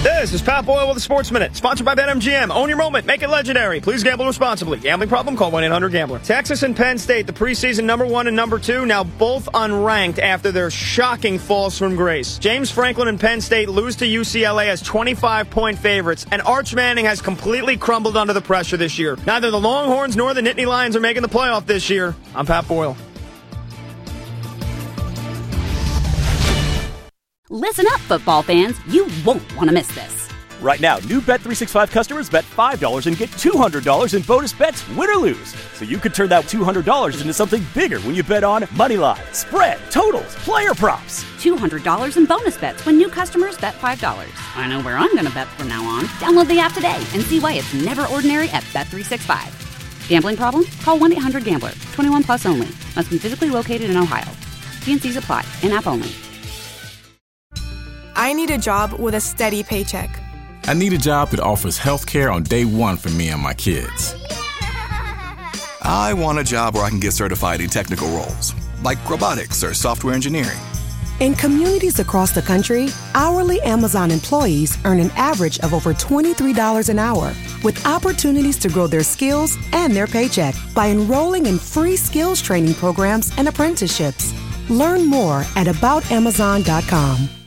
This is Pat Boyle with the Sports Minute, sponsored by BetMGM. Own your moment. Make it legendary. Please gamble responsibly. Gambling problem? Call 1-800-GAMBLER. Texas and Penn State, the preseason number 1 and number 2, now both unranked after their shocking falls from grace. James Franklin and Penn State lose to UCLA as 25-point favorites, and Arch Manning has completely crumbled under the pressure this year. Neither the Longhorns nor the Nittany Lions are making the playoff this year. I'm Pat Boyle. Listen up, football fans. You won't want to miss this. Right now, new Bet365 customers bet $5 and get $200 in bonus bets, win or lose. So you could turn that $200 into something bigger when you bet on money line, spread, totals, player props. $200 in bonus bets when new customers bet $5. I know where I'm going to bet from now on. Download the app today and see why it's never ordinary at Bet365. Gambling problem? Call 1-800-GAMBLER. 21 plus only. Must be physically located in Ohio. T&Cs apply. In-app only. I need a job with a steady paycheck. I need a job that offers health care on day one for me and my kids. I want a job where I can get certified in technical roles, like robotics or software engineering. In communities across the country, hourly Amazon employees earn an average of over $23 an hour, with opportunities to grow their skills and their paycheck by enrolling in free skills training programs and apprenticeships. Learn more at aboutamazon.com.